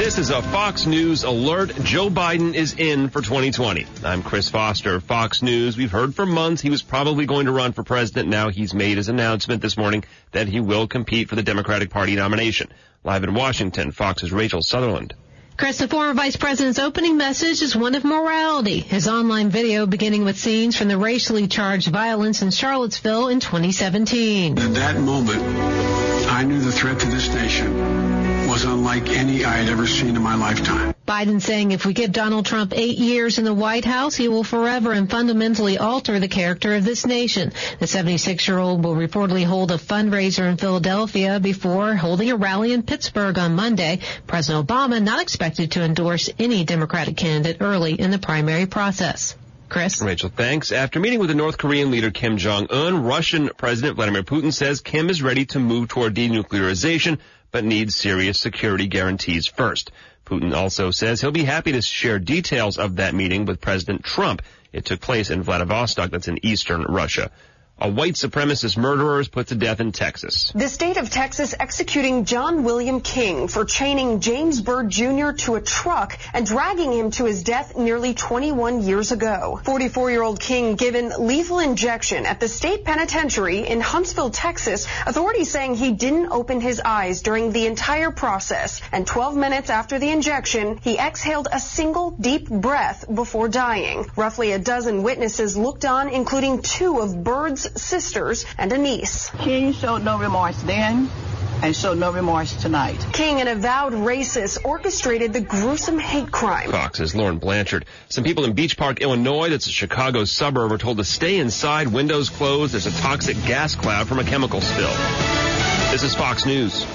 This is a Fox News alert. Joe Biden is in for 2020. I'm Chris Foster, Fox News. We've heard for months he was probably going to run for president. Now he's made his announcement this morning that he will compete for the Democratic Party nomination. Live in Washington, Fox's Rachel Sutherland. Chris, the former vice president's opening message is one of morality. His online video beginning with scenes from the racially charged violence in Charlottesville in 2017. At that moment, I knew the threat to this nation was unlike any I had ever seen in my lifetime. Biden saying if we give Donald Trump 8 years in the White House, he will forever and fundamentally alter the character of this nation. The 76-year-old will reportedly hold a fundraiser in Philadelphia before holding a rally in Pittsburgh on Monday. President Obama not expected to endorse any Democratic candidate early in the primary process. Chris? Rachel, thanks. After meeting with the North Korean leader Kim Jong-un, Russian President Vladimir Putin says Kim is ready to move toward denuclearization, but needs serious security guarantees first. Putin also says he'll be happy to share details of that meeting with President Trump. It took place in Vladivostok, that's in eastern Russia. A white supremacist murderer is put to death in Texas. The state of Texas executing John William King for chaining James Byrd Jr. to a truck and dragging him to his death nearly 21 years ago. 44-year-old King given lethal injection at the state penitentiary in Huntsville, Texas. Authorities saying he didn't open his eyes during the entire process, and 12 minutes after the injection, he exhaled a single deep breath before dying. Roughly a dozen witnesses looked on, including two of Byrd's sisters and a niece. King showed no remorse then and showed no remorse tonight. King, an avowed racist, orchestrated the gruesome hate crime. Fox's Lauren Blanchard. Some people in Beach Park, Illinois, that's a Chicago suburb, are told to stay inside, windows closed. There's a toxic gas cloud from a chemical spill. This is Fox News.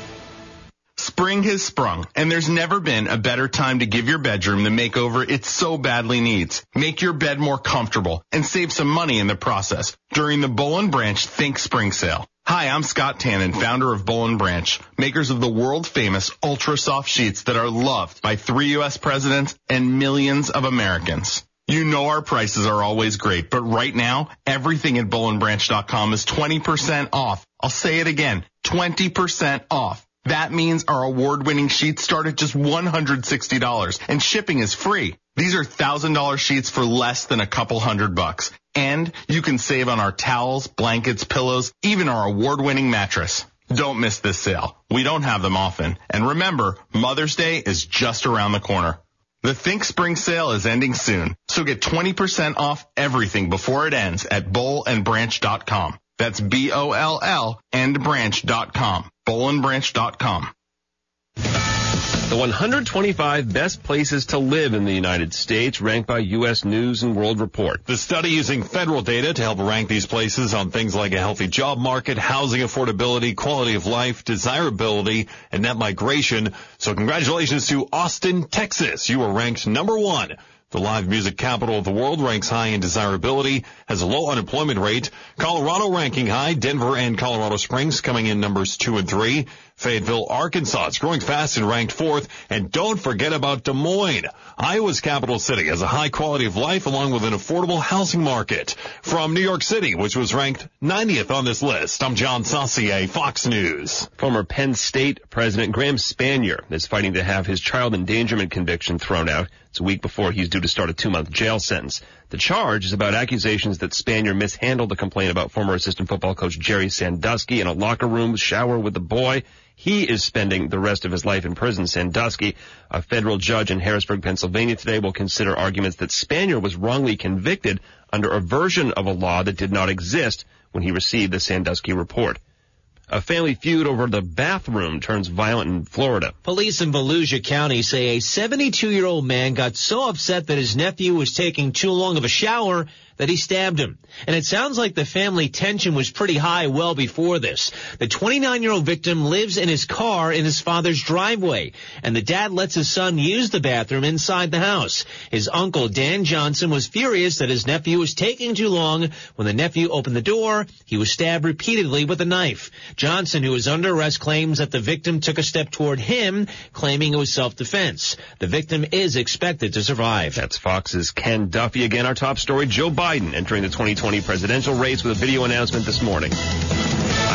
Spring has sprung, and there's never been a better time to give your bedroom the makeover it so badly needs. Make your bed more comfortable and save some money in the process during the Boll & Branch Think Spring Sale. Hi, I'm Scott Tannen, founder of Boll & Branch, makers of the world-famous ultra-soft sheets that are loved by 3 U.S. presidents and millions of Americans. You know our prices are always great, but right now, everything at BollandBranch.com is 20% off. I'll say it again, 20% off. That means our award-winning sheets start at just $160, and shipping is free. These are $1,000 sheets for less than a couple $100. And you can save on our towels, blankets, pillows, even our award-winning mattress. Don't miss this sale. We don't have them often. And remember, Mother's Day is just around the corner. The Think Spring Sale is ending soon, so get 20% off everything before it ends at BollandBranch.com. That's BOLL and branch.com. BollandBranch.com. The 125 best places to live in the United States, ranked by U.S. News and World Report. The study using federal data to help rank these places on things like a healthy job market, housing affordability, quality of life, desirability, and net migration. So congratulations to Austin, Texas. You were ranked number 1. The live music capital of the world ranks high in desirability, has a low unemployment rate. Colorado ranking high, Denver and Colorado Springs coming in numbers 2 and 3. Fayetteville, Arkansas is growing fast and ranked 4th. And don't forget about Des Moines. Iowa's capital city has a high quality of life along with an affordable housing market. From New York City, which was ranked 90th on this list, I'm John Saucier, Fox News. Former Penn State President Graham Spanier is fighting to have his child endangerment conviction thrown out. It's a week before he's due to start a 2-month jail sentence. The charge is about accusations that Spanier mishandled a complaint about former assistant football coach Jerry Sandusky in a locker room shower with the boy. He is spending the rest of his life in prison. Sandusky, a federal judge in Harrisburg, Pennsylvania today, will consider arguments that Spanier was wrongly convicted under a version of a law that did not exist when he received the Sandusky report. A family feud over the bathroom turns violent in Florida. Police in Volusia County say a 72-year-old man got so upset that his nephew was taking too long of a shower that he stabbed him. And it sounds like the family tension was pretty high well before this. The 29-year-old victim lives in his car in his father's driveway, and the dad lets his son use the bathroom inside the house. His uncle, Dan Johnson, was furious that his nephew was taking too long. When the nephew opened the door, he was stabbed repeatedly with a knife. Johnson, who is under arrest, claims that the victim took a step toward him, claiming it was self-defense. The victim is expected to survive. That's Fox's Ken Duffy. Again, our top story, Joe Biden entering the 2020 presidential race with a video announcement this morning.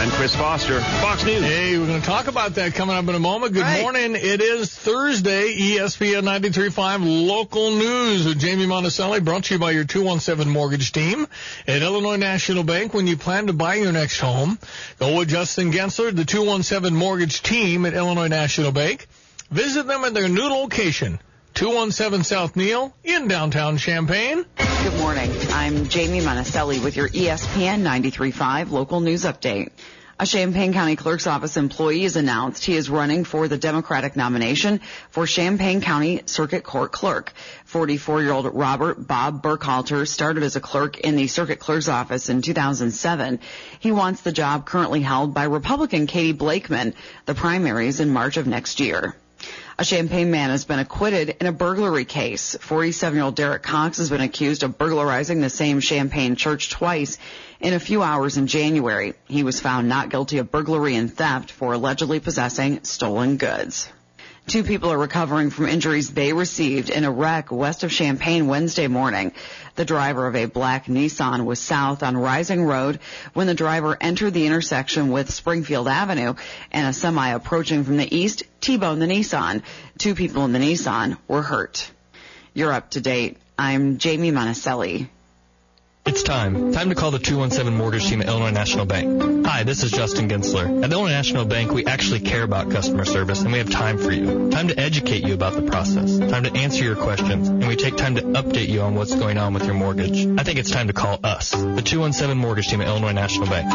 I'm Chris Foster, Fox News. Hey, we're going to talk about that coming up in a moment. Good morning. It is Thursday, ESPN 93.5 Local News with Jamie Monticelli, brought to you by your 217 Mortgage team at Illinois National Bank. When you plan to buy your next home, go with Justin Gensler, the 217 Mortgage team at Illinois National Bank. Visit them at their new location, 217 South Neal in downtown Champaign. Good morning. I'm Jamie Monticelli with your ESPN 93.5 Local News Update. A Champaign County Clerk's Office employee has announced he is running for the Democratic nomination for Champaign County Circuit Court Clerk. 44-year-old Robert Bob Burkhalter started as a clerk in the Circuit Clerk's Office in 2007. He wants the job currently held by Republican Katie Blakeman. The primary is in March of next year. A Champaign man has been acquitted in a burglary case. 47-year-old Derek Cox has been accused of burglarizing the same Champaign church twice in a few hours in January. He was found not guilty of burglary and theft for allegedly possessing stolen goods. 2 people are recovering from injuries they received in a wreck west of Champaign Wednesday morning. The driver of a black Nissan was south on Rising Road when the driver entered the intersection with Springfield Avenue, and a semi approaching from the east T-boned the Nissan. 2 people in the Nissan were hurt. You're up to date. I'm Jamie Monticelli. It's time to call the 217 Mortgage team at Illinois National Bank. Hi, this is Justin Gensler. At Illinois National Bank, we actually care about customer service, and we have time for you. Time to educate you about the process. Time to answer your questions, and we take time to update you on what's going on with your mortgage. I think it's time to call us, the 217 Mortgage team at Illinois National Bank.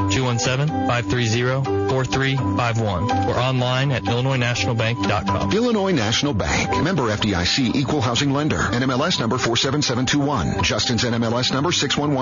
217-530-4351 or online at IllinoisNationalBank.com. Illinois National Bank. Member FDIC, Equal Housing Lender. NMLS number 47721. Justin's NMLS number 611367.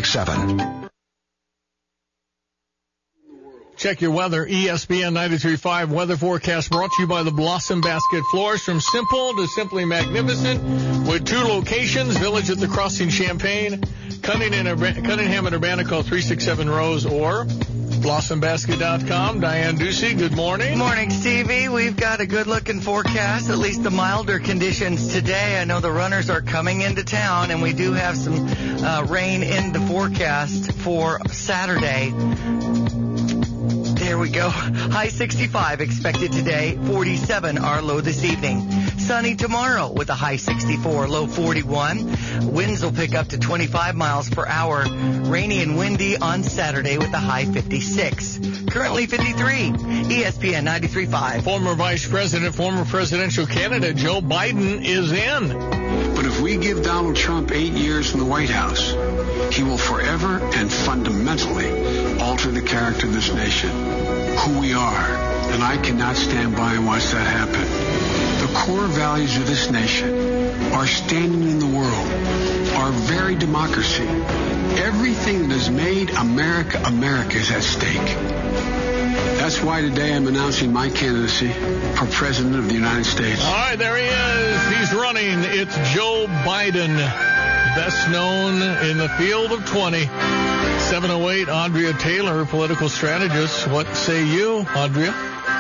Check your weather. ESPN 93.5 weather forecast brought to you by the Blossom Basket Floors. From simple to simply magnificent with 2 locations, Village at the Crossing Champaign, Cunningham and Urbana, call 367-ROSE or BlossomBasket.com. Diane Ducey, good morning. Good morning, Stevie. We've got a good-looking forecast, at least the milder conditions today. I know the runners are coming into town, and we do have some rain in the forecast for Saturday. There we go. High 65 expected today, 47 our low this evening. Sunny tomorrow with a high 64, low 41. Winds will pick up to 25 miles per hour. Rainy and windy on Saturday with a high 56. Currently 53. ESPN 93.5. Former Vice President, former presidential candidate Joe Biden is in. But if we give Donald Trump 8 years in the White House, he will forever and fundamentally alter the character of this nation, who we are. And I cannot stand by and watch that happen. The core values of this nation, our standing in the world, our very democracy, everything that has made America America is at stake. That's why today I'm announcing my candidacy for President of the United States. All right, there he is. He's running. It's Joe Biden, best known in the field of 20. 708, Andrea Taylor, political strategist. What say you, Andrea?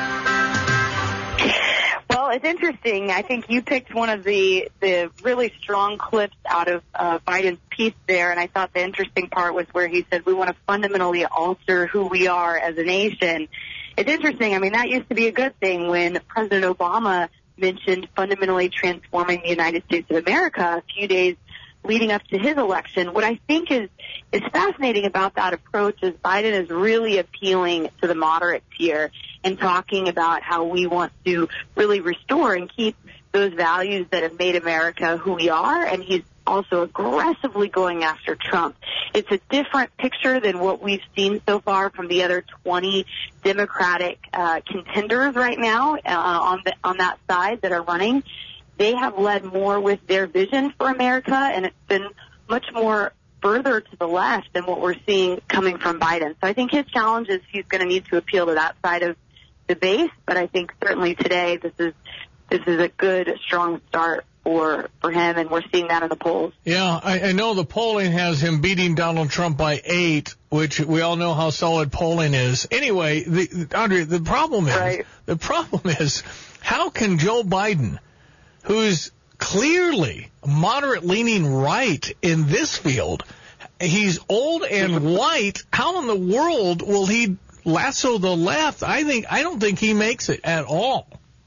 Well, it's interesting. I think you picked one of the really strong clips out of Biden's piece there, and I thought the interesting part was where he said we want to fundamentally alter who we are as a nation. It's interesting. I mean, that used to be a good thing when President Obama mentioned fundamentally transforming the United States of America a few days leading up to his election. What I think is fascinating about that approach is Biden is really appealing to the moderates here and talking about how we want to really restore and keep those values that have made America who we are, and he's also aggressively going after Trump. It's a different picture than what we've seen so far from the other 20 Democratic contenders right now on that side that are running. They have led more with their vision for America, and it's been much more further to the left than what we're seeing coming from Biden. So I think his challenge is he's going to need to appeal to that side of the base, but I think certainly today this is a good, strong start for him, and we're seeing that in the polls. Yeah, I know the polling has him beating Donald Trump by 8, which we all know how solid polling is. Anyway, Andrea, the problem is how can Joe Biden, who's clearly moderate-leaning right in this field, he's old and white, how in the world will he lasso the left, I don't think he makes it at all.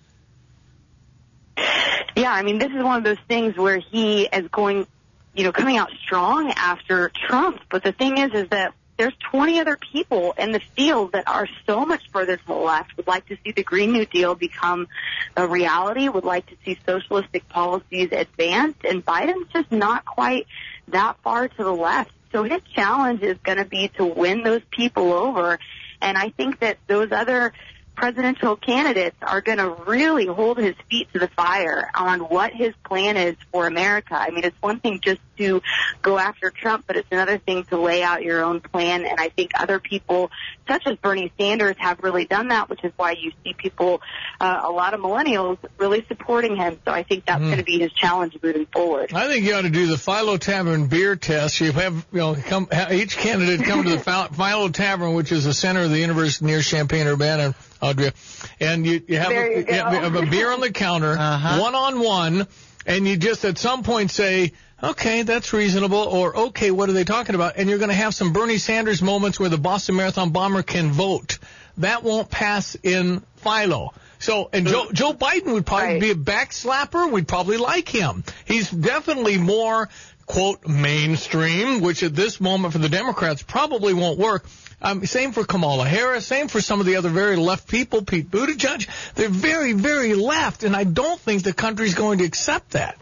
Yeah, I mean, this is one of those things where he is going, coming out strong after Trump. But the thing is that there's 20 other people in the field that are so much further to the left, would like to see the Green New Deal become a reality, would like to see socialistic policies advanced, and Biden's just not quite that far to the left. So his challenge is going to be to win those people over, and I think that those other presidential candidates are going to really hold his feet to the fire on what his plan is for America. I mean, it's one thing just to go after Trump, but it's another thing to lay out your own plan. And I think other people, such as Bernie Sanders, have really done that, which is why you see people, a lot of millennials, really supporting him. So I think that's going to be his challenge moving forward. I think you ought to do the Philo Tavern beer test. You have, each candidate come to the Philo Tavern, which is the center of the universe near Champaign-Urbana, Audrey, and you have a beer on the counter, one-on-one, and you just at some point say, okay, that's reasonable, or okay, what are they talking about? And you're going to have some Bernie Sanders moments where the Boston Marathon bomber can vote. That won't pass in Philo. So, and Joe Biden would probably be a backslapper. We'd probably like him. He's definitely more, quote, mainstream, which at this moment for the Democrats probably won't work. Same for Kamala Harris, same for some of the other very left people, Pete Buttigieg. They're very, very left, and I don't think the country's going to accept that.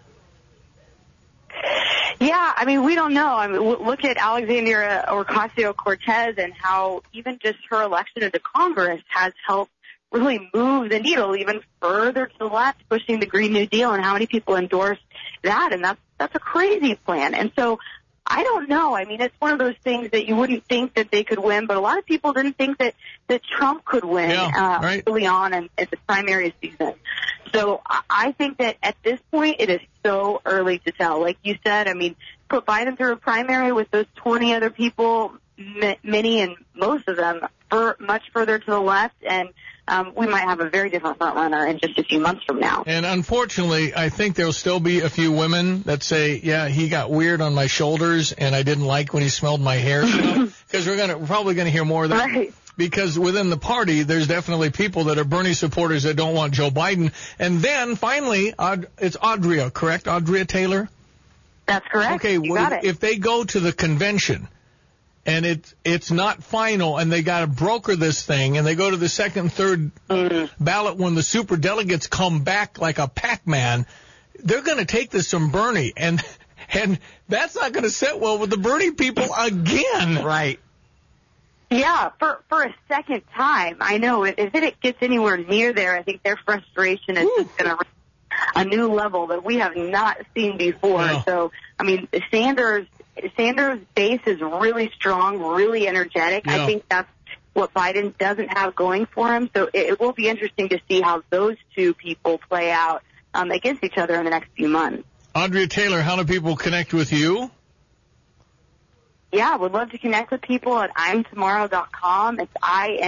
Yeah, I mean, we don't know. I mean, look at Alexandria Ocasio-Cortez and how even just her election into Congress has helped really move the needle even further to the left, pushing the Green New Deal, and how many people endorsed that, and that's a crazy plan. And so I don't know. I mean, it's one of those things that you wouldn't think that they could win, but a lot of people didn't think that Trump could win early on in the primary season. So I think that at this point it is so early to tell. Like you said, I mean, put Biden through a primary with those 20 other people, many and most of them much further to the left, and we might have a very different front runner in just a few months from now. And unfortunately, I think there'll still be a few women that say, yeah, he got weird on my shoulders and I didn't like when he smelled my hair. Because we're probably going to hear more of that. Right. Because within the party, there's definitely people that are Bernie supporters that don't want Joe Biden. And then finally, it's Audrea, correct? Audrea Taylor? That's correct. Okay, if they go to the convention and it's not final, and they got to broker this thing, and they go to the second, third ballot when the super delegates come back like a Pac-Man, they're going to take this from Bernie, and that's not going to sit well with the Bernie people again. Right. Yeah, for a second time. I know if it gets anywhere near there, I think their frustration is just going to reach a new level that we have not seen before. No. So, I mean, Sanders' base is really strong, really energetic. Yeah. I think that's what Biden doesn't have going for him. So it will be interesting to see how those two people play out against each other in the next few months. Audrea Taylor, how do people connect with you? Yeah, would love to connect with people at imtomorrow.com. It's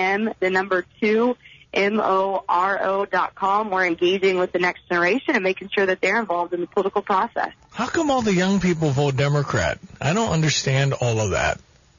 IMMoro.com. We're engaging with the next generation and making sure that they're involved in the political process. How come all the young people vote Democrat? I don't understand all of that.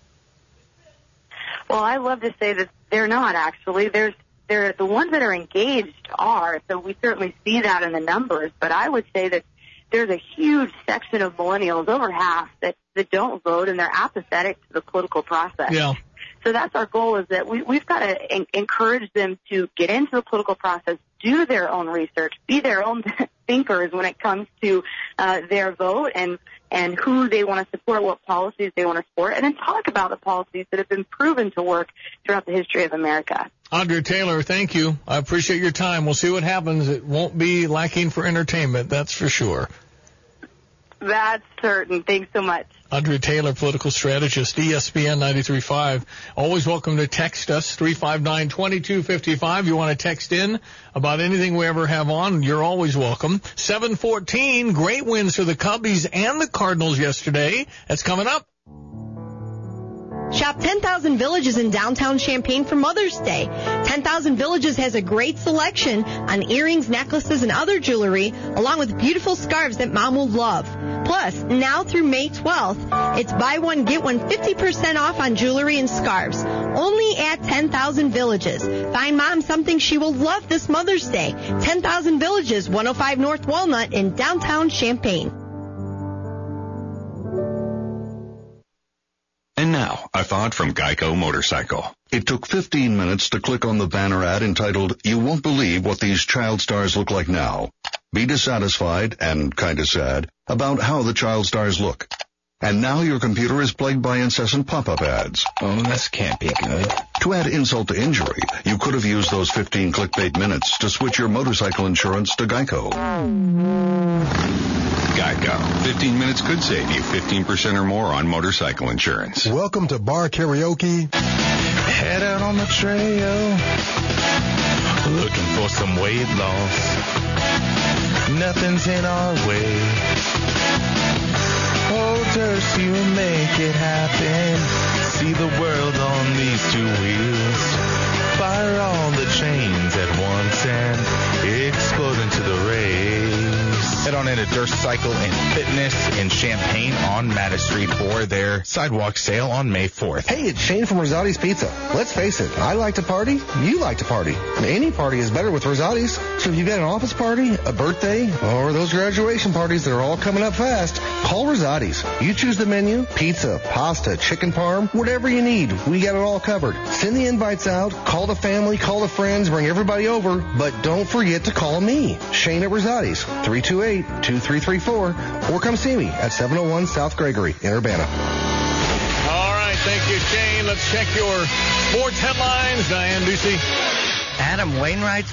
Well, I love to say that they're not, actually. They're the ones that are engaged are, so we certainly see that in the numbers. But I would say that there's a huge section of millennials, over half, that don't vote, and they're apathetic to the political process. Yeah. So that's our goal, is that we've got to encourage them to get into the political process, do their own research, be their own thinkers when it comes to their vote and who they want to support, what policies they want to support, and then talk about the policies that have been proven to work throughout the history of America. Audrea Taylor, thank you. I appreciate your time. We'll see what happens. It won't be lacking for entertainment, that's for sure. That's certain. Thanks so much. Audrea Taylor, political strategist, ESPN 93.5. Always welcome to text us, 359-2255. You want to text in about anything we ever have on, you're always welcome. 7:14, great wins for the Cubbies and the Cardinals yesterday. That's coming up. Shop 10,000 Villages in downtown Champaign for Mother's Day. 10,000 Villages has a great selection on earrings, necklaces, and other jewelry, along with beautiful scarves that Mom will love. Plus, now through May 12th, it's buy one, get one 50% off on jewelry and scarves. only at 10,000 Villages. Find Mom something she will love this Mother's Day. 10,000 Villages, 105 North Walnut in downtown Champaign. And now, a thought from Geico Motorcycle. It took 15 minutes to click on the banner ad entitled, "You Won't Believe What These Child Stars Look Like Now." Be dissatisfied and kinda sad about how the child stars look. And now your computer is plagued by incessant pop-up ads. Oh, this can't be good. To add insult to injury, you could have used those 15 clickbait minutes to switch your motorcycle insurance to Geico. Geico. 15 minutes could save you 15% or more on motorcycle insurance. Welcome to bar karaoke. Head out on the trail, looking for some weight loss. Nothing's in our way. Oh, Durst, you make it happen. See the world on these two wheels. Fire all the chains at once and explode into the race. Head on into Durst Cycle and Fitness in Champaign on Matta Street for their sidewalk sale on May 4th. Hey, it's Shane from Rosati's Pizza. Let's face it, I like to party, you like to party. Any party is better with Rosati's. So if you've got an office party, a birthday, or those graduation parties that are all coming up fast, call Rosati's. You choose the menu, pizza, pasta, chicken parm, whatever you need. We got it all covered. Send the invites out, call the family, call the friends, bring everybody over, but don't forget to call me, Shane at Rosati's, 328-2334, or come see me at 701 South Gregory in Urbana. All right, thank you, Shane. Let's check your sports headlines. Diane Ducey. Adam Wainwright's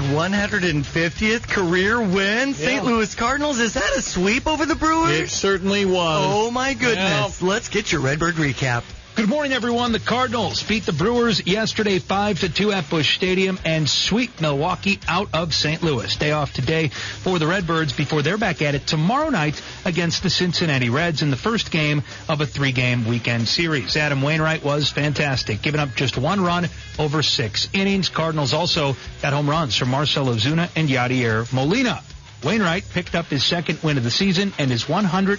150th career win. St. Louis Cardinals, is that a sweep over the Brewers? It certainly was. Oh, my goodness. Let's get your Redbird recap. Good morning, everyone. The Cardinals beat the Brewers yesterday 5-2 at Busch Stadium and sweep Milwaukee out of St. Louis. Day off today for the Redbirds before they're back at it tomorrow night against the Cincinnati Reds in the first game of a 3-game weekend series. Adam Wainwright was fantastic, giving up just 1 run over 6 innings. Cardinals also got home runs from Marcell Ozuna and Yadier Molina. Wainwright picked up his second win of the season and his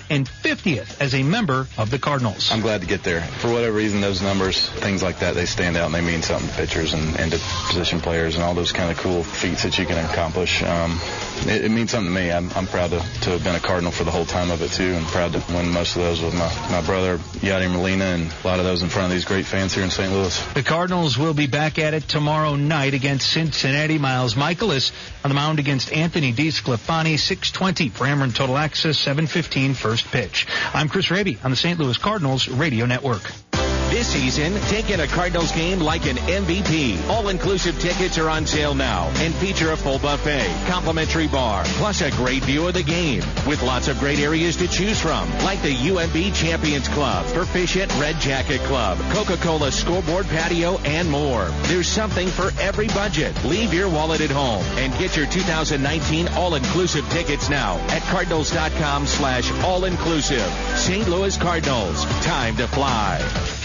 150th as a member of the Cardinals. I'm glad to get there. For whatever reason, those numbers, things like that, they stand out and they mean something to pitchers and to position players and all those kind of cool feats that you can accomplish. It means something to me. I'm proud to have been a Cardinal for the whole time of it, too, and proud to win most of those with my brother, Yadier Molina, and a lot of those in front of these great fans here in St. Louis. The Cardinals will be back at it tomorrow night against Cincinnati. Miles Michaelis on the mound against Anthony DeSclafani. 6:20 for Ameren Total Access, 7:15 first pitch. I'm Chris Raby on the St. Louis Cardinals Radio Network. This season, take in a Cardinals game like an MVP. All-inclusive tickets are on sale now and feature a full buffet, complimentary bar, plus a great view of the game with lots of great areas to choose from, like the UMB Champions Club, Proficient Red Jacket Club, Coca-Cola Scoreboard Patio, and more. There's something for every budget. Leave your wallet at home and get your 2019 all-inclusive tickets now at cardinals.com/all-inclusive. St. Louis Cardinals, time to fly.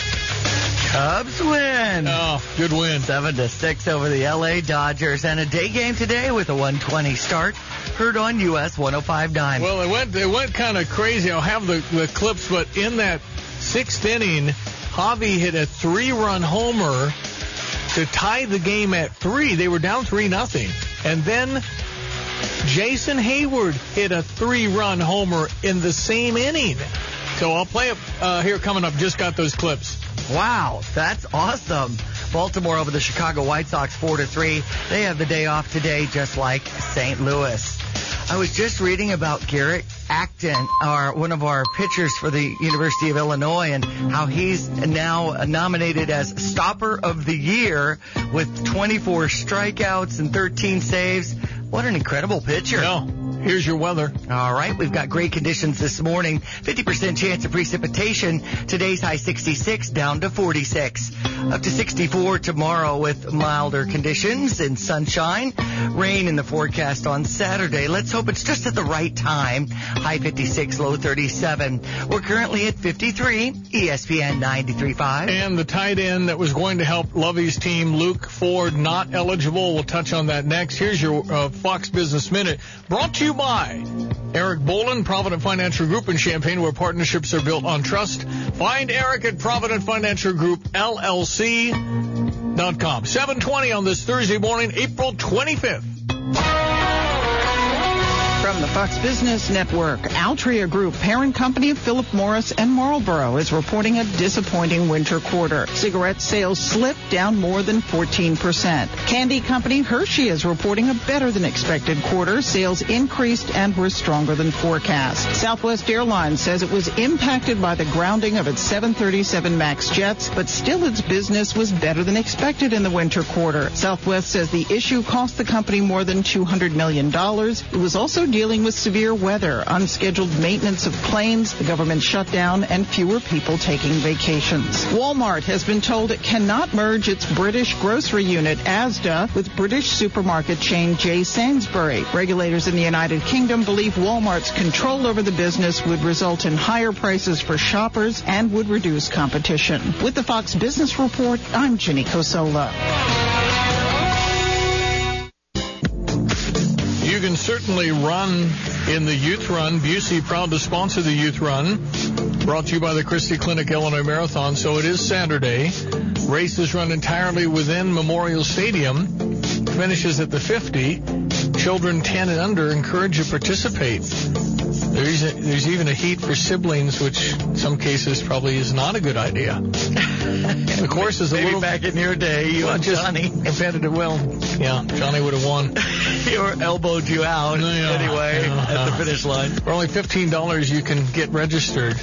Cubs win. Oh, good win. 7-6 over the LA Dodgers, and a day game today with a 1:20 start. Heard on US 105.9. Well, it went kind of crazy. I'll have the clips, but in that 6th inning, Javi hit a 3-run homer to tie the game at 3. They were down 3-0, and then Jason Hayward hit a 3-run homer in the same inning. So I'll play it here coming up. Just got those clips. Wow, that's awesome. Baltimore over the Chicago White Sox 4-3. They have the day off today, just like St. Louis. I was just reading about Garrett Acton, one of our pitchers for the University of Illinois, and how he's now nominated as Stopper of the Year with 24 strikeouts and 13 saves. What an incredible pitcher. No. Here's your weather. All right, we've got great conditions this morning. 50% chance of precipitation. Today's high 66, down to 46. Up to 64 tomorrow with milder conditions and sunshine. Rain in the forecast on Saturday. Let's hope it's just at the right time. High 56, low 37. We're currently at 53, ESPN 93.5. And the tight end that was going to help Lovey's team, Luke Ford, not eligible. We'll touch on that next. Here's your Fox Business Minute, brought to you by Eric Boland, Provident Financial Group in Champaign, where partnerships are built on trust. Find Eric at Provident Financial Group, LLC. ESPN935.com. 7:20 on this Thursday morning, April 25th. From the Fox Business Network, Altria Group, parent company of Philip Morris and Marlboro, is reporting a disappointing winter quarter. Cigarette sales slipped, down more than 14%. Candy company Hershey is reporting a better-than-expected quarter. Sales increased and were stronger than forecast. Southwest Airlines says it was impacted by the grounding of its 737 MAX jets, but still its business was better than expected in the winter quarter. Southwest says the issue cost the company more than $200 million. It was also dealing with severe weather, unscheduled maintenance of planes, the government shutdown, and fewer people taking vacations. Walmart has been told it cannot merge its British grocery unit, Asda, with British supermarket chain J. Sainsbury. Regulators in the United Kingdom believe Walmart's control over the business would result in higher prices for shoppers and would reduce competition. With the Fox Business Report, I'm Ginny Cosola. You can certainly run in the Youth Run. Busey proud to sponsor the Youth Run. Brought to you by the Christie Clinic Illinois Marathon. So it is Saturday. Race is run entirely within Memorial Stadium. Finishes at the 50. Children 10 and under encouraged to participate. There's even a heat for siblings, which in some cases probably is not a good idea. The course is a Maybe little... back in your day, you and Johnny. Competitive. Well, yeah, Johnny would have won. Or elbowed you out anyway at the finish line. For only $15, you can get registered.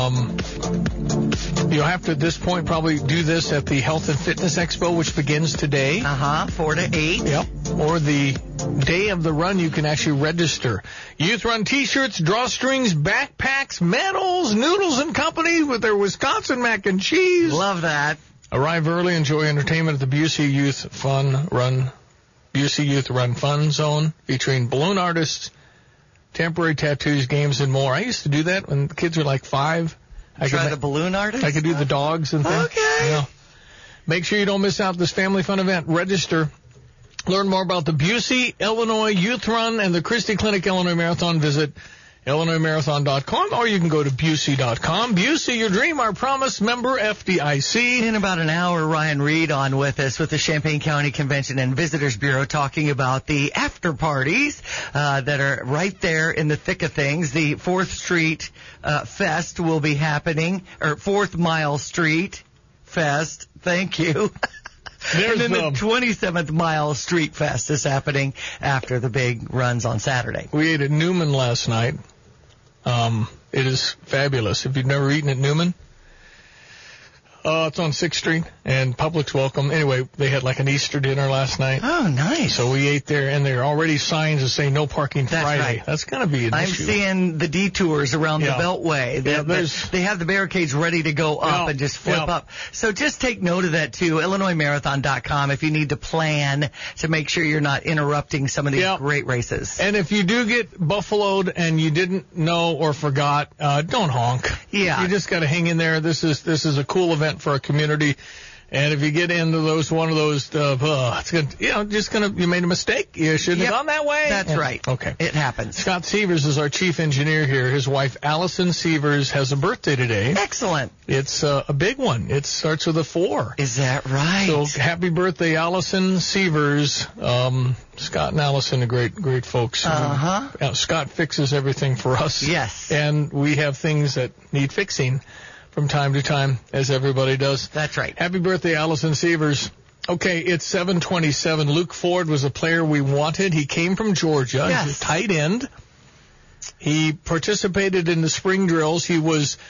You'll have to, at this point, probably do this at the Health and Fitness Expo, which begins today. 4 to 8. Yep. Or the day of the run, you can actually register. Youth Run T-shirts, drawstrings, backpacks, medals, Noodles and Company with their Wisconsin mac and cheese. Love that. Arrive early, enjoy entertainment at the Busey Youth Run Fun Zone, featuring balloon artists, temporary tattoos, games, and more. I used to do that when the kids were like 5. Try the balloon artist? I could do the dogs and things. Okay. Yeah. Make sure you don't miss out this family fun event. Register. Learn more about the Busey, Illinois Youth Run and the Christie Clinic Illinois Marathon. Visit IllinoisMarathon.com, or you can go to Busey.com. Busey, your dream, our promise, member FDIC. In about an hour, Ryan Reed on with us with the Champaign County Convention and Visitors Bureau, talking about the after parties that are right there in the thick of things. The 4th Street Fest will be happening, or 4th Mile Street Fest. Thank you. And then the 27th Mile Street Fest is happening after the big runs on Saturday. We ate at Newman last night. It is fabulous. If you've never eaten at Newman, it's on 6th Street, and public's welcome. Anyway, they had like an Easter dinner last night. Oh, nice. So we ate there, and there are already signs that say no parking Friday. Right. That's going to be an issue. I'm seeing the detours around the Beltway. They have the barricades ready to go up and just flip up. So just take note of that, too. IllinoisMarathon.com if you need to plan to make sure you're not interrupting some of these great races. And if you do get buffaloed and you didn't know or forgot, don't honk. Yeah. You just got to hang in there. This is a cool event for our community, and if you get into one of those, it's gonna, you made a mistake. You shouldn't have gone that way. That's right. Okay, it happens. Scott Severs is our chief engineer here. His wife Allison Severs has a birthday today. Excellent. It's a big one. It starts with a 4. Is that right? So happy birthday, Allison Severs. Scott and Allison are great folks. Scott fixes everything for us. Yes. And we have things that need fixing from time to time, as everybody does. That's right. Happy birthday, Allison Severs. Okay, it's 7:27. Luke Ford was a player we wanted. He came from Georgia. Yes. He's a tight end. He participated in the spring drills. He was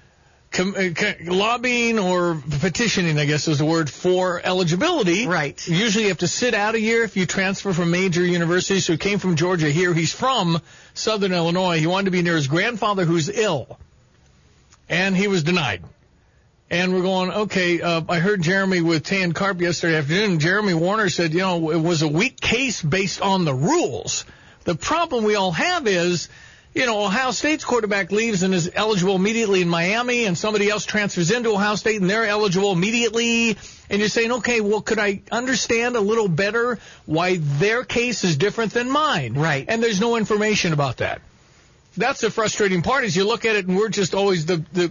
lobbying or petitioning, I guess is the word, for eligibility. Right. Usually you have to sit out a year if you transfer from major universities. So he came from Georgia here. He's from Southern Illinois. He wanted to be near his grandfather who's ill. And he was denied. And we're going, okay, I heard Jeremy with Tan Carp yesterday afternoon. Jeremy Warner said, it was a weak case based on the rules. The problem we all have is, Ohio State's quarterback leaves and is eligible immediately in Miami, and somebody else transfers into Ohio State and they're eligible immediately. And you're saying, okay, well, could I understand a little better why their case is different than mine? Right. And there's no information about that. that's the frustrating part is you look at it and we're just always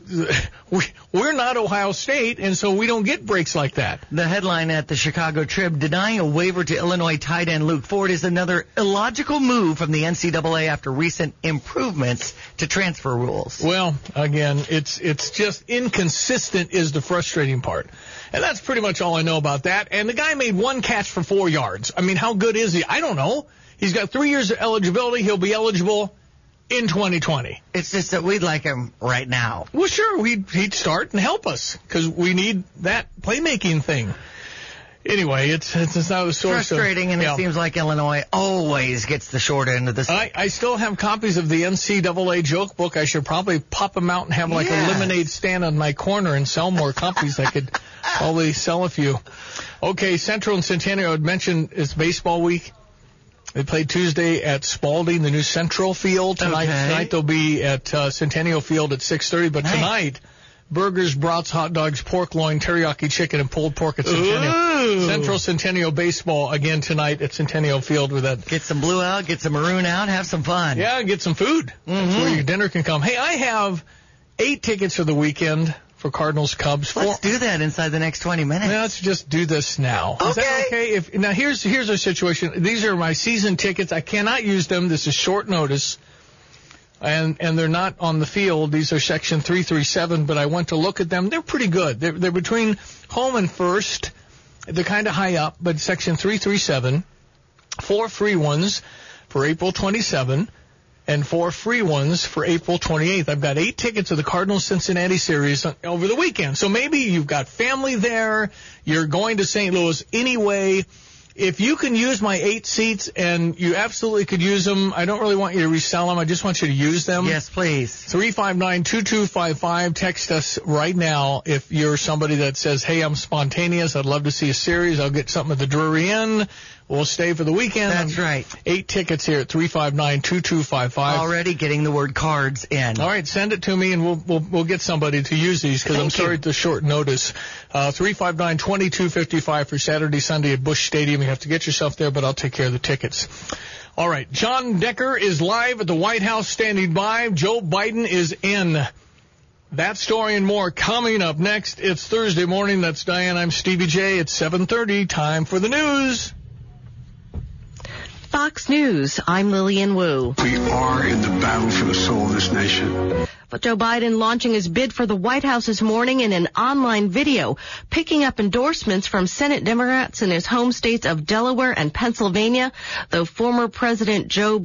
we're not Ohio State, and so we don't get breaks like that. The headline at the Chicago Trib, denying a waiver to Illinois tight end Luke Ford is another illogical move from the NCAA after recent improvements to transfer rules. Well, again, it's just inconsistent is the frustrating part. And that's pretty much all I know about that. And the guy made one catch for 4 yards. I mean, how good is he? I don't know. He's got 3 years of eligibility. He'll be eligible in 2020. It's just that we'd like him right now. Well, sure, he'd start and help us because we need that playmaking thing. Anyway, it's not a source frustrating, and it seems like Illinois always gets the short end of the stick. I still have copies of the NCAA joke book. I should probably pop them out and have like a lemonade stand on my corner and sell more copies. I could probably sell a few. Okay, Central and Centennial had mentioned it's baseball week. They played Tuesday at Spalding, the new Central Field. Tonight they'll be at Centennial Field at 6:30. But tonight, burgers, brats, hot dogs, pork loin, teriyaki chicken, and pulled pork at Centennial. Ooh. Central Centennial baseball again tonight at Centennial Field with that. Get some blue out, get some maroon out, have some fun. Yeah, get some food. That's where your dinner can come. Hey, I have 8 tickets for the weekend for Cardinals Cubs. Let's do that inside the next 20 minutes. Let's just do this now. Okay. Is that okay? Now here's our situation. These are my season tickets. I cannot use them. This is short notice. And they're not on the field. These are section 337, but I went to look at them. They're pretty good. They're between home and first. They're kind of high up, but section 337. 4 free ones for April 27. And 4 free ones for April 28th. I've got 8 tickets to the Cardinals-Cincinnati series over the weekend. So maybe you've got family there. You're going to St. Louis anyway. If you can use my 8 seats, and you absolutely could use them, I don't really want you to resell them. I just want you to use them. Yes, please. 359-2255. Text us right now if you're somebody that says, hey, I'm spontaneous. I'd love to see a series. I'll get something at the Drury Inn. We'll stay for the weekend. That's right. 8 tickets here at 359-2255. Already getting the word cards in. All right, send it to me, and we'll get somebody to use these because I'm sorry to short notice. 359-2255 for Saturday, Sunday at Busch Stadium. You have to get yourself there, but I'll take care of the tickets. All right, John Decker is live at the White House standing by. Joe Biden is in. That story and more coming up next. It's Thursday morning. That's Diane. I'm Stevie J. It's 7:30. Time for the news. Fox News, I'm Lillian Wu. We are in the battle for the soul of this nation. But Joe Biden launching his bid for the White House this morning in an online video, picking up endorsements from Senate Democrats in his home states of Delaware and Pennsylvania, though former President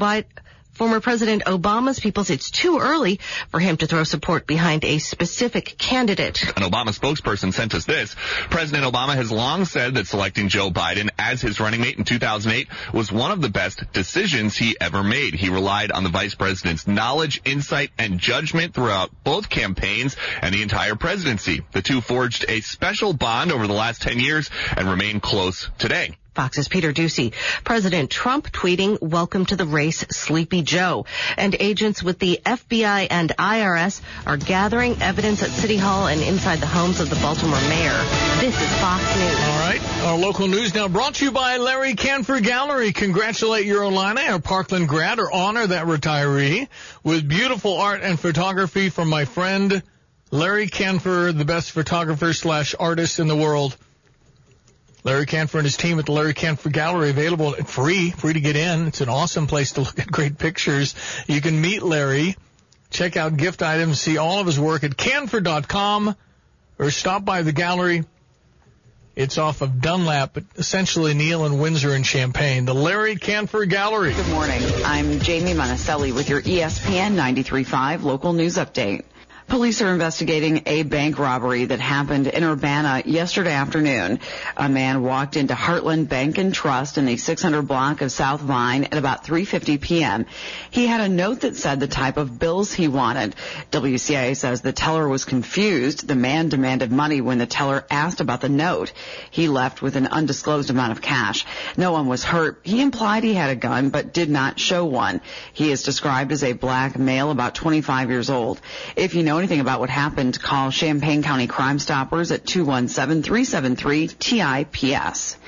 Obama's people say it's too early for him to throw support behind a specific candidate. An Obama spokesperson sent us this. President Obama has long said that selecting Joe Biden as his running mate in 2008 was one of the best decisions he ever made. He relied on the vice president's knowledge, insight, and judgment throughout both campaigns and the entire presidency. The two forged a special bond over the last 10 years and remain close today. Fox's Peter Ducey. President Trump tweeting, welcome to the race, Sleepy Joe. And agents with the FBI and IRS are gathering evidence at City Hall and inside the homes of the Baltimore mayor. This is Fox News. All right. Our local news now brought to you by Larry Canfor Gallery. Congratulate your Illini, our Parkland grad, or honor that retiree with beautiful art and photography from my friend Larry Canfor, the best photographer / artist in the world. Larry Canfor and his team at the Larry Canfor Gallery, available free to get in. It's an awesome place to look at great pictures. You can meet Larry, check out gift items, see all of his work at canfor.com, or stop by the gallery. It's off of Dunlap, but essentially Neal and Windsor and Champaign. The Larry Canfor Gallery. Good morning. I'm Jamie Monticelli with your ESPN 93.5 local news update. Police are investigating a bank robbery that happened in Urbana yesterday afternoon. A man walked into Heartland Bank and Trust in the 600 block of South Vine at about 3:50 p.m. He had a note that said the type of bills he wanted. WCIA says the teller was confused. The man demanded money when the teller asked about the note. He left with an undisclosed amount of cash. No one was hurt. He implied he had a gun but did not show one. He is described as a black male about 25 years old. If you know anything about what happened, call Champaign County Crime Stoppers at 217-373-TIPS.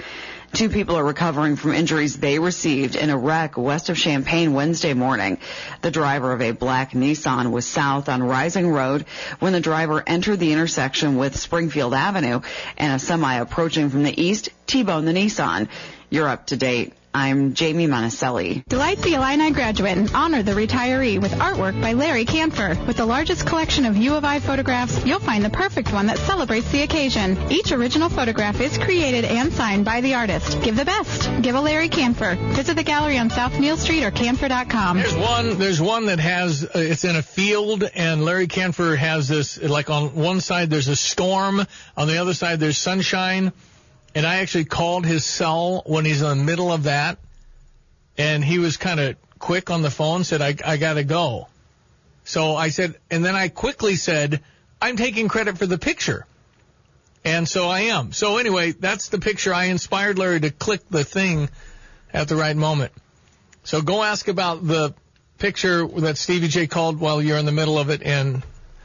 2 people are recovering from injuries they received in a wreck west of Champaign Wednesday morning. The driver of a black Nissan was south on Rising Road when the driver entered the intersection with Springfield Avenue, and a semi approaching from the east T-boned the Nissan. You're up to date. I'm Jamie Monticelli. Delight the Illini graduate and honor the retiree with artwork by Larry Canfor. With the largest collection of U of I photographs, you'll find the perfect one that celebrates the occasion. Each original photograph is created and signed by the artist. Give the best. Give a Larry Canfor. Visit the gallery on South Neal Street or Canfor.com. There's one that has, it's in a field, and Larry Canfor has this, like on one side there's a storm, on the other side there's sunshine. And I actually called his cell when he's in the middle of that, and he was kind of quick on the phone, said, I got to go. So I said, and then I quickly said, I'm taking credit for the picture. And so I am. So anyway, that's the picture. I inspired Larry to click the thing at the right moment. So go ask about the picture that Stevie J called while you're in the middle of it, and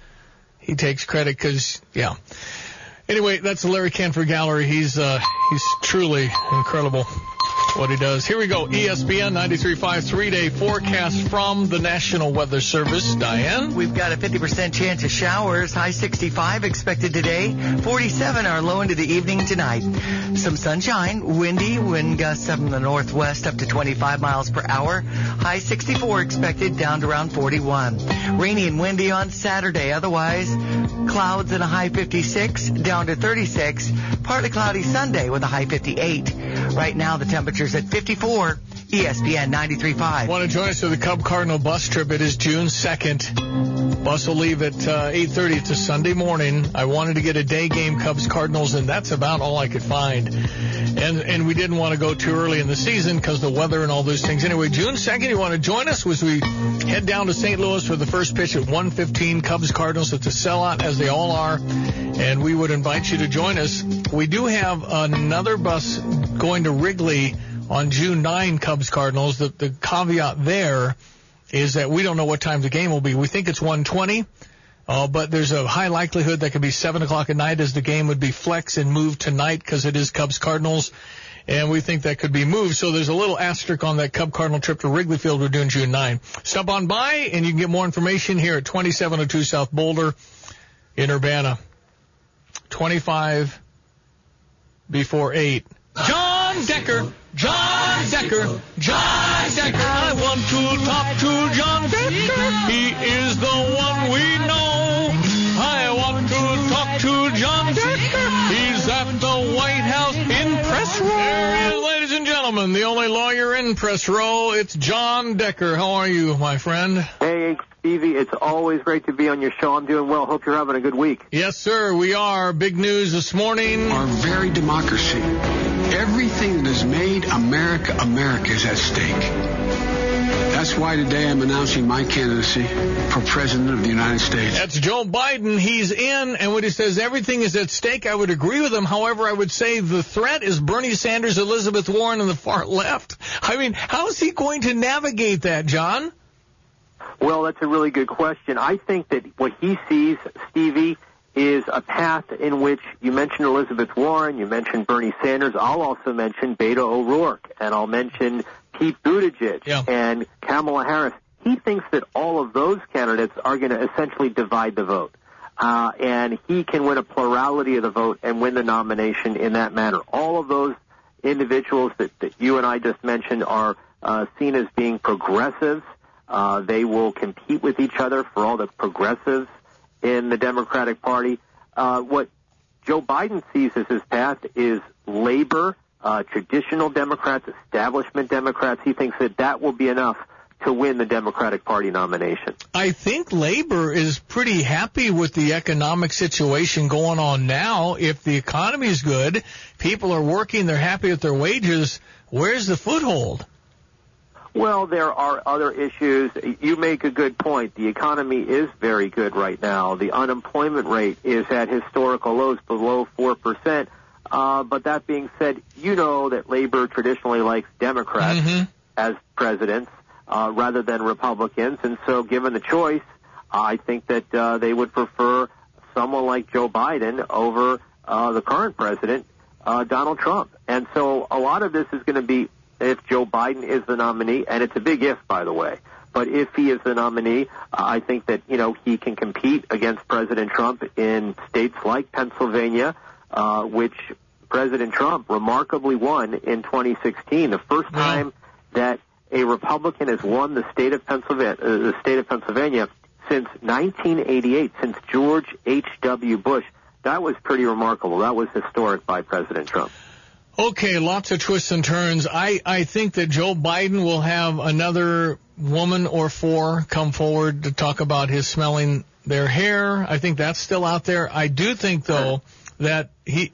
he takes credit because, yeah. Anyway, that's the Larry Canfor Gallery. He's truly incredible what he does. Here we go. ESPN 93.5 3-day forecast from the National Weather Service. Diane? We've got a 50% chance of showers. High 65 expected today. 47 are low into the evening tonight. Some sunshine. Windy. Wind gusts from the northwest up to 25 miles per hour. High 64 expected down to around 41. Rainy and windy on Saturday. Otherwise, clouds and a high 56 down to 36. Partly cloudy Sunday with a high 58. Right now, the temperature's at 54. ESPN 93.5. Want to join us for the Cub Cardinal bus trip? It is June 2nd. Bus will leave at 8:30. It's a Sunday morning. I wanted to get a day game, Cubs Cardinals, and that's about all I could find. And we didn't want to go too early in the season because the weather and all those things. Anyway, June 2nd, you want to join us as we head down to St. Louis for the first pitch at 1:15. Cubs Cardinals. It's a sellout, as they all are, and we would invite you to join us. We do have another bus going to Wrigley on June 9, Cubs Cardinals. The caveat there is that we don't know what time the game will be. We think it's 1:20, but there's a high likelihood that could be 7 o'clock at night, as the game would be flexed and moved tonight because it is Cubs Cardinals, and we think that could be moved. So there's a little asterisk on that Cub Cardinal trip to Wrigley Field we're doing June 9. Stop on by, and you can get more information here at 2702 South Boulder in Urbana. 25 before 8. John Decker. John Decker. John Decker. I want to talk to John Decker. He is the one we know. I want to talk to John Decker. He's at the White House in press row. There he is, ladies and gentlemen, the only lawyer in press row. It's John Decker. How are you, my friend? Hey, Stevie, it's always great to be on your show. I'm doing well. Hope you're having a good week. Yes, sir, we are. Big news this morning. Our very democracy. Everything that has made America America is at stake. That's why today I'm announcing my candidacy for President of the United States. That's Joe Biden. He's in, and when he says everything is at stake, I would agree with him. However, I would say the threat is Bernie Sanders, Elizabeth Warren, and the far left. I mean, how is he going to navigate that, John? Well, that's a really good question. I think that what he sees, Stevie, is a path in which you mentioned Elizabeth Warren, you mentioned Bernie Sanders. I'll also mention Beto O'Rourke, and I'll mention Pete Buttigieg and Kamala Harris. He thinks that all of those candidates are going to essentially divide the vote. And he can win a plurality of the vote and win the nomination in that manner. All of those individuals that you and I just mentioned are seen as being progressives. They will compete with each other for all the progressives in the Democratic Party. What Joe Biden sees as his path is labor, traditional Democrats, establishment Democrats. He thinks that will be enough to win the Democratic Party nomination. I think labor is pretty happy with the economic situation going on now. If the economy is good, people are working, they're happy with their wages, where's the foothold? Well, there are other issues. You make a good point. The economy is very good right now. The unemployment rate is at historical lows, below 4%. But that being said, you know that labor traditionally likes Democrats as presidents rather than Republicans. And so given the choice, I think that they would prefer someone like Joe Biden over the current president, Donald Trump. And so a lot of this is going to be if Joe Biden is the nominee, and it's a big if, by the way. But if he is the nominee, I think that, he can compete against President Trump in states like Pennsylvania, which President Trump remarkably won in 2016, the first time that a Republican has won the state of Pennsylvania since 1988, since George H.W. Bush. That was pretty remarkable. That was historic by President Trump. Okay, lots of twists and turns. I think that Joe Biden will have another woman or four come forward to talk about his smelling their hair. I think that's still out there. I do think, though, that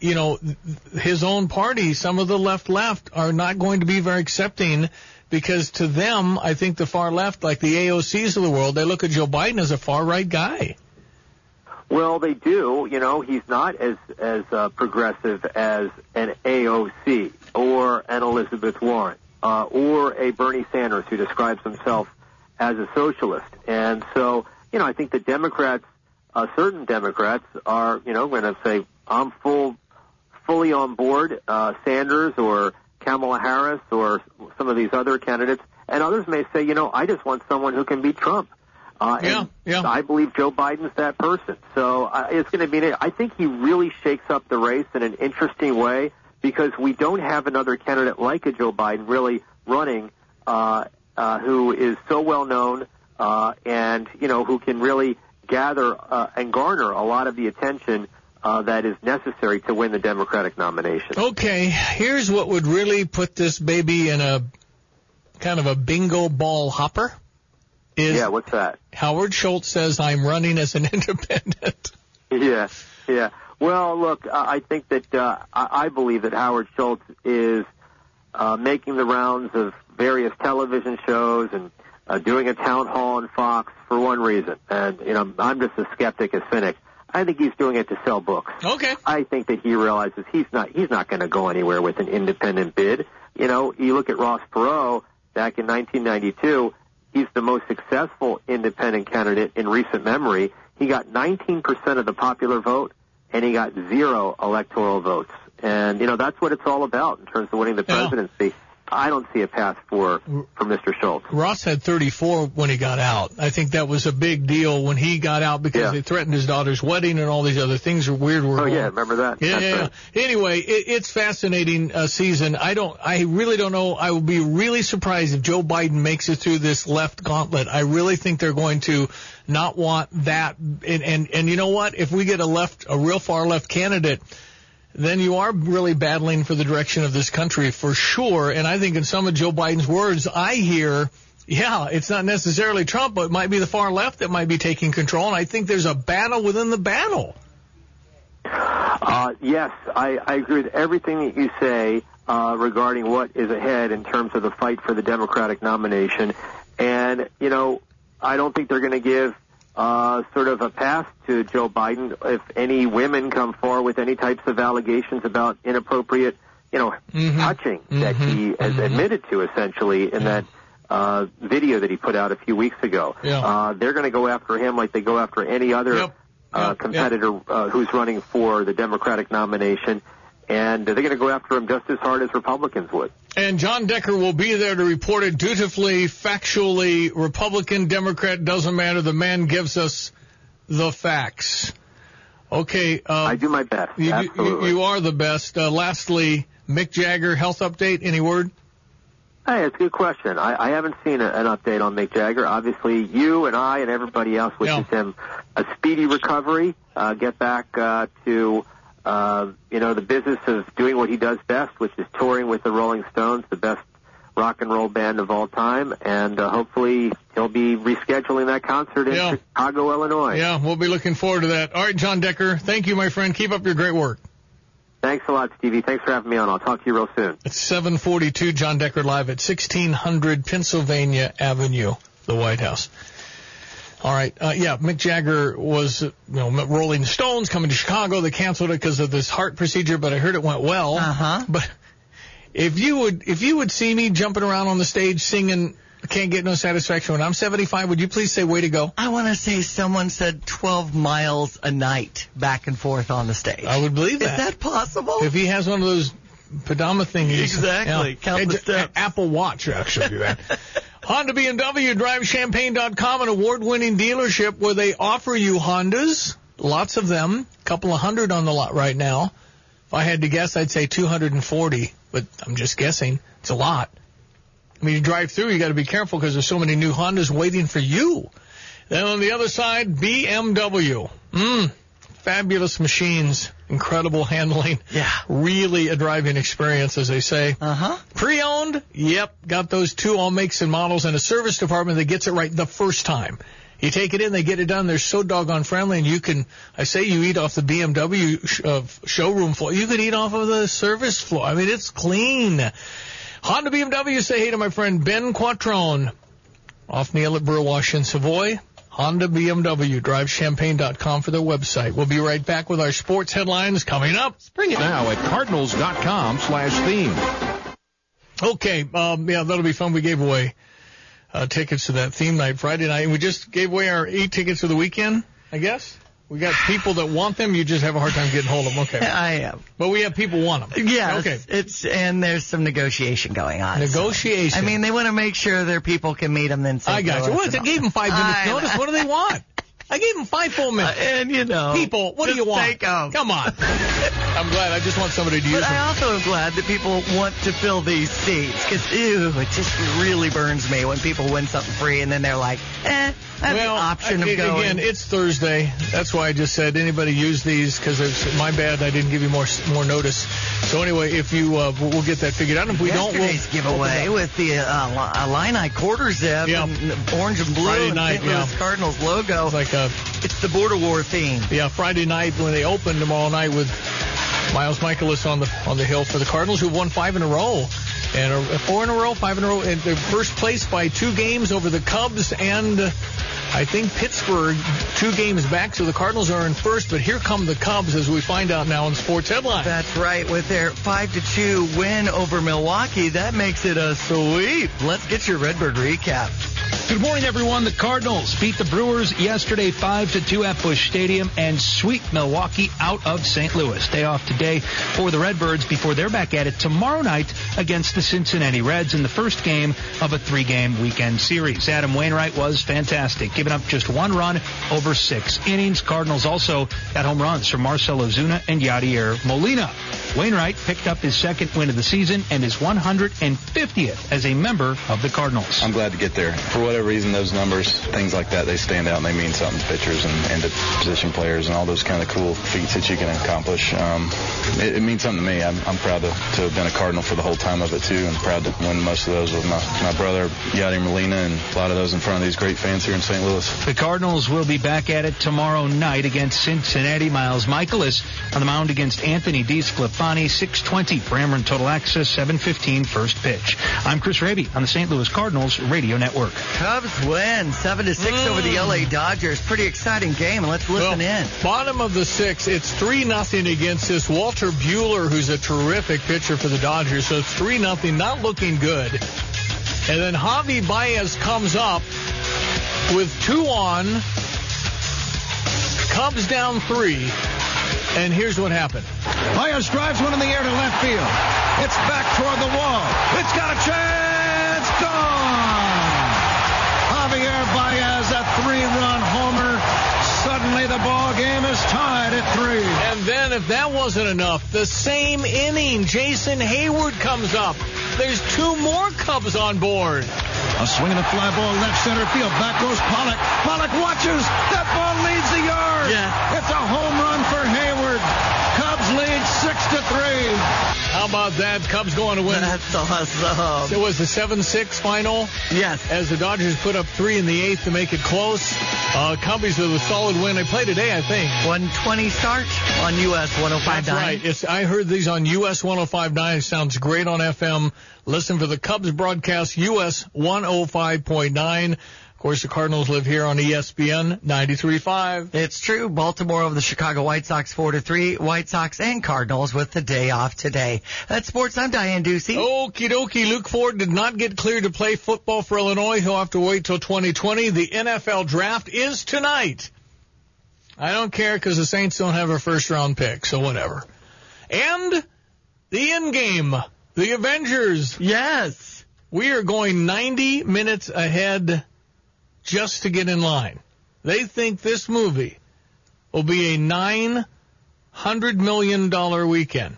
his own party, some of the left, are not going to be very accepting, because to them, I think the far left, like the AOCs of the world, they look at Joe Biden as a far-right guy. Well, they do. He's not as progressive as an AOC or an Elizabeth Warren or a Bernie Sanders, who describes himself as a socialist. And so, I think the Democrats, certain Democrats, are, going to say, I'm fully on board Sanders or Kamala Harris or some of these other candidates. And others may say, I just want someone who can beat Trump. And I believe Joe Biden's that person. So it's going to be, I think he really shakes up the race in an interesting way, because we don't have another candidate like a Joe Biden really running, who is so well known, and, who can really gather and garner a lot of the attention that is necessary to win the Democratic nomination. Okay, here's what would really put this baby in a kind of a bingo ball hopper. What's that? Howard Schultz says, I'm running as an independent. Yeah. Well, look, I think that I believe that Howard Schultz is making the rounds of various television shows and doing a town hall on Fox for one reason. And, I'm just a skeptic, a cynic. I think he's doing it to sell books. Okay. I think that he realizes he's not going to go anywhere with an independent bid. You look at Ross Perot back in 1992. He's the most successful independent candidate in recent memory. He got 19% of the popular vote, and he got 0 electoral votes. And, that's what it's all about in terms of winning the presidency. I don't see a path for Mr. Schultz. Ross had 34 when he got out. I think that was a big deal when he got out, because they threatened his daughter's wedding and all these other things. Weird. Remember that? Yeah. Right. Anyway, it's fascinating season. I really don't know. I will be really surprised if Joe Biden makes it through this left gauntlet. I really think they're going to not want that. And you know what? If we get a real far left candidate, then you are really battling for the direction of this country for sure. And I think in some of Joe Biden's words, I hear, it's not necessarily Trump, but it might be the far left that might be taking control. And I think there's a battle within the battle. Yes, I agree with everything that you say regarding what is ahead in terms of the fight for the Democratic nomination. And, I don't think they're going to give sort of a pass to Joe Biden if any women come forward with any types of allegations about inappropriate, touching that he has admitted to, essentially, in that video that he put out a few weeks ago. They're going to go after him like they go after any other competitor who's running for the Democratic nomination. And they're going to go after him just as hard as Republicans would. And John Decker will be there to report it dutifully, factually. Republican, Democrat, doesn't matter. The man gives us the facts. Okay. I do my best. You are the best. Lastly, Mick Jagger, health update. Any word? Hey, it's a good question. I haven't seen an update on Mick Jagger. Obviously, you and I and everybody else wishes him a speedy recovery, get back to... the business of doing what he does best, which is touring with the Rolling Stones, the best rock and roll band of all time, and hopefully he'll be rescheduling that concert in Chicago, Illinois. Yeah, we'll be looking forward to that. All right, John Decker, thank you, my friend. Keep up your great work. Thanks a lot, Stevie. Thanks for having me on. I'll talk to you real soon. It's 742 John Decker live at 1600 Pennsylvania Avenue, the White House. All right. Mick Jagger was, Rolling Stones coming to Chicago. They canceled it because of this heart procedure, but I heard it went well. Uh-huh. But if you would see me jumping around on the stage singing can't get no satisfaction when I'm 75, would you please say way to go? I want to say someone said 12 miles a night back and forth on the stage. I would believe that. Is that possible? If he has one of those Padama thingies. Exactly. Count the steps. Apple Watch actually do that. Honda BMW, drivechampaign.com, an award-winning dealership where they offer you Hondas, lots of them, a couple of hundred on the lot right now. If I had to guess, I'd say 240, but I'm just guessing. It's a lot. I mean, you drive through, you got to be careful because there's so many new Hondas waiting for you. Then on the other side, BMW. Fabulous machines, incredible handling. Yeah. Really a driving experience, as they say. Pre-owned? Yep. Got those two, all makes and models, and a service department that gets it right the first time. You take it in, they get it done. They're so doggone friendly, and you can, I say you eat off the BMW showroom floor. You could eat off of the service floor. I mean, it's clean. Honda BMW, say hey to my friend Ben Quattrone off Neal at Burwash in Savoy. Honda BMW, drivechampaign.com for their website. We'll be right back with our sports headlines coming up. Spring it now at cardinals.com/theme. Okay, yeah, that'll be fun. We gave away tickets to that theme night Friday night. We just gave away our 8 tickets for the weekend, I guess. We got people that want them. You just have a hard time getting hold of them. Okay. I am. But we have people want them. Yeah. Okay. And there's some negotiation going on. Negotiation. So. I mean, they want to make sure their people can meet them in St. I got you. What? I gave them 5 minutes notice. What do they want? I gave them 5 full minutes. And, you know. People, what do you want? Take them. Come on. I'm glad. I just want somebody to use them. But I also am glad that people want to fill these seats. Because, it just really burns me when people win something free and then they're like, I have the option of going. Again, it's Thursday. That's why I just said anybody use these because it's my bad. I didn't give you more notice. So anyway, if you, we'll get that figured out. If we don't, we'll giveaway with the Illini quarter zip and orange and blue Friday and night, St. Louis Cardinals logo. It's like it's the Border War theme. Yeah, Friday night when they open tomorrow night with Miles Michaelis on the hill for the Cardinals, who've won 5 in a row. And 4 in a row, 5 in a row. And they're first place by 2 games over the Cubs and I think Pittsburgh 2 games back. So the Cardinals are in first. But here come the Cubs as we find out now in Sports Headlines. That's right. With their 5-2 win over Milwaukee, that makes it a sweep. Let's get your Redbird recap. Good morning, everyone. The Cardinals beat the Brewers yesterday 5-2 at Busch Stadium and sweep Milwaukee out of St. Louis. Day off today for the Redbirds before they're back at it tomorrow night against the Cincinnati Reds in the first game of a 3-game weekend series. Adam Wainwright was fantastic, giving up just 1 run over 6 innings. Cardinals also got home runs from Marcell Ozuna and Yadier Molina. Wainwright picked up his 2nd win of the season and his 150th as a member of the Cardinals. I'm glad to get there. For whatever reason, those numbers, things like that, they stand out and they mean something to pitchers and to position players and all those kind of cool feats that you can accomplish. It means something to me. I'm proud to have been a Cardinal for the whole time of it, too, and proud to win most of those with my brother, Yadier Molina, and a lot of those in front of these great fans here in St. Louis. The Cardinals will be back at it tomorrow night against Cincinnati. Miles Michaelis on the mound against Anthony DeSclafani, 6:20 for Ameren Total Access, 7:15 first pitch. I'm Chris Raby on the St. Louis Cardinals Radio Network. Cubs win 7-6 over the LA Dodgers. Pretty exciting game, and let's listen in. Bottom of the 6th, it's 3-0 against this Walter Buehler, who's a terrific pitcher for the Dodgers. So it's 3-0, not looking good. And then Javi Baez comes up with 2 on. Cubs down 3. And here's what happened. Baez drives one in the air to left field. It's back toward the wall. It's got a chance. Gone. Javier Baez, a 3-run homer. Suddenly the ball game is tied at 3. And then if that wasn't enough, the same inning, Jason Hayward comes up. There's 2 more Cubs on board. A swing and a fly ball left center field. Back goes Pollock. Pollock watches. That ball leaves the yard. Yeah. It's a home run for Hayward. Cubs lead 6-3. How about that? Cubs going to win. That's awesome. It was the 7-6 final. Yes. As the Dodgers put up 3 in the 8th to make it close. Cubbies with a solid win. They play today, I think. 1:20 start on US 105.9. That's right. I heard these on US 105.9. It sounds great on FM. Listen for the Cubs broadcast, US 105.9. Of course, the Cardinals live here on ESPN 93.5. It's true. Baltimore over the Chicago White Sox 4-3. White Sox and Cardinals with the day off today. That's sports. I'm Diane Ducey. Okie dokie. Luke Ford did not get cleared to play football for Illinois. He'll have to wait till 2020. The NFL draft is tonight. I don't care because the Saints don't have a first-round pick, so whatever. And the end game, the Avengers. Yes. We are going 90 minutes ahead just to get in line. They think this movie will be a $900 million weekend.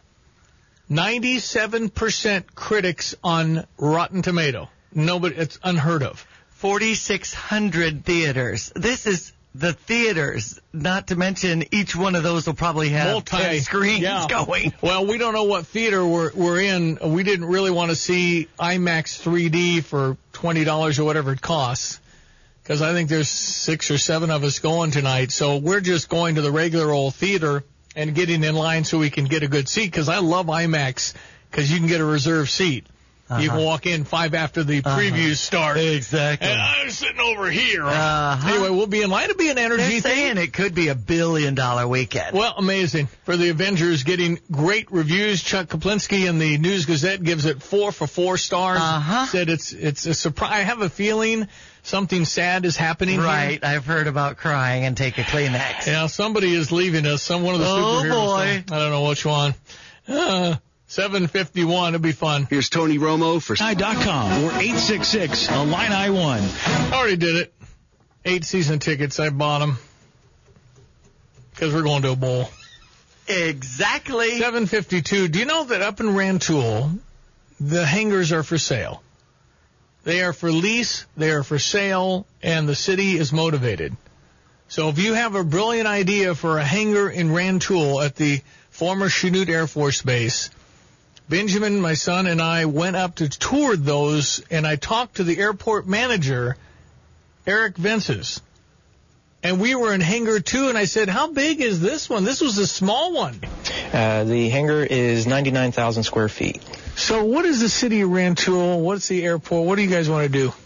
97% critics on Rotten Tomato. Nobody, it's unheard of. 4,600 theaters. This is the theaters, not to mention each one of those will probably have 10 screens going. Well, we don't know what theater we're in. We didn't really want to see IMAX 3D for $20 or whatever it costs, because I think there's 6 or 7 of us going tonight. So we're just going to the regular old theater and getting in line so we can get a good seat, because I love IMAX because you can get a reserved seat. You can walk in 5 after the previews start. Exactly. And I'm sitting over here. Anyway, we'll be in line. It'll be an energy thing. They're saying it could be $1 billion weekend. Well, amazing. For the Avengers, getting great reviews. Chuck Kaplinski in the News Gazette gives it 4 for 4 stars. Said it's a surprise. I have a feeling something sad is happening Right. I've heard about crying and take a Kleenex. Yeah, somebody is leaving us. One of the superheroes. Oh, boy. I don't know which one. 7:51. It'll be fun. Here's Tony Romo for Illini.com or 866-Illini1. Already did it. 8 season tickets. I bought them because we're going to a bowl. Exactly. 7:52. Do you know that up in Rantoul, the hangars are for sale? They are for lease, they are for sale, and the city is motivated. So if you have a brilliant idea for a hangar in Rantoul at the former Chanute Air Force Base, Benjamin, my son, and I went up to tour those, and I talked to the airport manager, Eric Vences. And we were in Hangar 2, and I said, how big is this one? This was a small one. The hangar is 99,000 square feet. So what is the city of Rantoul? What's the airport? What do you guys want to do?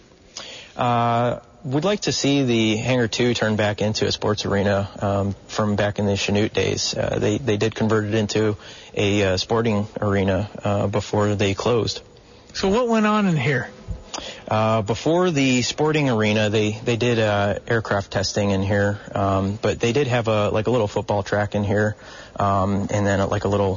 We'd like to see the Hangar 2 turn back into a sports arena from back in the Chanute days. They did convert it into a sporting arena before they closed. So what went on in here? Before the sporting arena, they did aircraft testing in here, but they did have a little football track in here, and then a little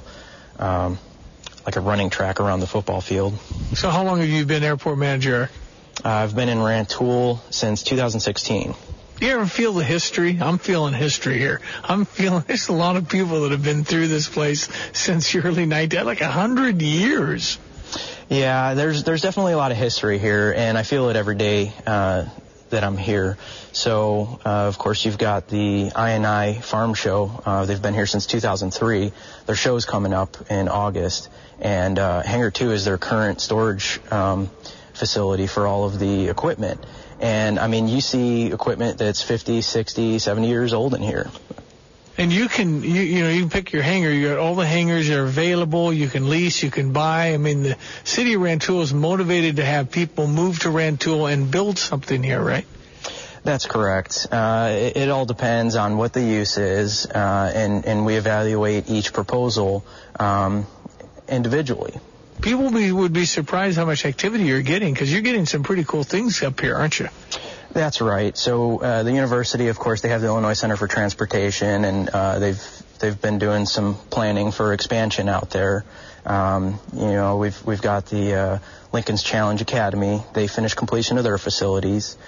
running track around the football field. So how long have you been airport manager? I've been in Rantoul since 2016. Do you ever feel the history? I'm feeling history here. I'm feeling there's a lot of people that have been through this place since the early 90s, like 100 years. Yeah, there's definitely a lot of history here, and I feel it every day that I'm here. So, of course, you've got the I&I Farm Show. They've been here since 2003. Their show's coming up in August, and Hangar 2 is their current storage facility for all of the equipment. And, I mean, you see equipment that's 50, 60, 70 years old in here. And you can, you can pick your hangar. You got all the hangars are available. You can lease, you can buy. I mean, the city of Rantoul is motivated to have people move to Rantoul and build something here, right? That's correct. It all depends on what the use is, and we evaluate each proposal individually. People would be surprised how much activity you're getting, because you're getting some pretty cool things up here, aren't you? That's right. So the university, of course, they have the Illinois Center for Transportation, and they've been doing some planning for expansion out there. We've got the Lincoln's Challenge Academy. They finished completion of their facilities.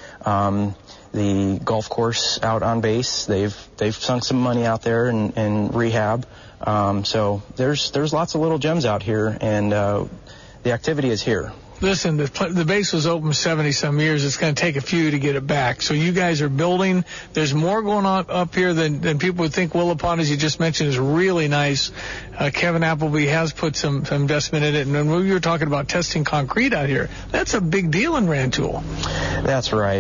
The golf course out on base, they've sunk some money out there in rehab. So there's lots of little gems out here, and the activity is here. Listen, the base was open 70-some years. It's going to take a few to get it back. So you guys are building. There's more going on up here than people would think. Willapon, as you just mentioned, is really nice. Kevin Appleby has put some investment in it. And when we were talking about testing concrete out here, that's a big deal in Rantoul. That's right.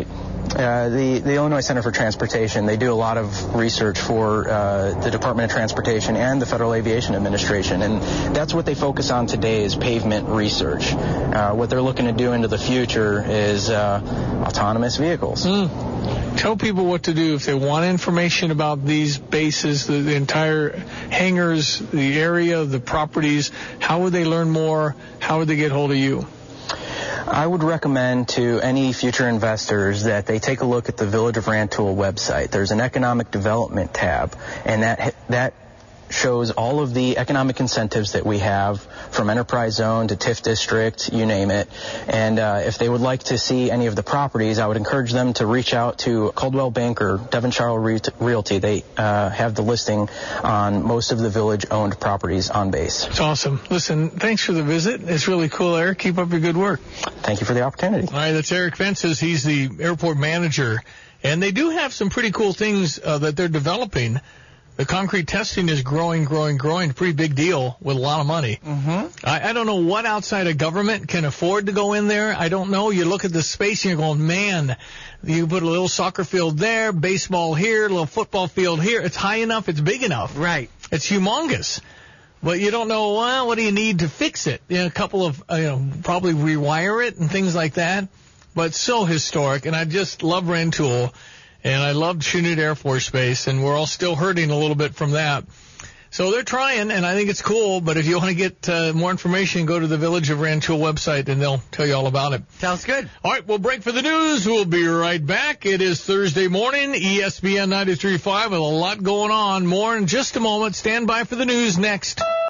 The Illinois Center for Transportation, they do a lot of research for the Department of Transportation and the Federal Aviation Administration, and that's what they focus on today is pavement research. What they're looking to do into the future is autonomous vehicles. Tell people what to do if they want information about these bases, the entire hangars, the area, the properties. How would they learn more? How would they get hold of you? I would recommend to any future investors that they take a look at the Village of Rantoul website. There's an economic development tab, and that shows all of the economic incentives that we have from enterprise zone to TIF district, you name it. And if they would like to see any of the properties, I would encourage them to reach out to Coldwell Banker, Devonshire Realty. They have the listing on most of the village-owned properties on base. It's awesome. Listen, thanks for the visit. It's really cool, Eric. Keep up your good work. Thank you for the opportunity. All right, that's Eric Fences. He's the airport manager. And they do have some pretty cool things that they're developing. The concrete testing is growing. Pretty big deal with a lot of money. I don't know what outside of government can afford to go in there. I don't know. You look at the space and you're going, man, you put a little soccer field there, baseball here, a little football field here. It's high enough. It's big enough. Right. It's humongous. But you don't know, well, what do you need to fix it? You know, a couple of, probably rewire it and things like that. But so historic. And I just love Rantoul. And I loved Chinook Air Force Base, and we're all still hurting a little bit from that. So they're trying, and I think it's cool. But if you want to get more information, go to the Village of Rantoul website, and they'll tell you all about it. Sounds good. All right, we'll break for the news. We'll be right back. It is Thursday morning, ESPN 93.5, with a lot going on. More in just a moment. Stand by for the news next.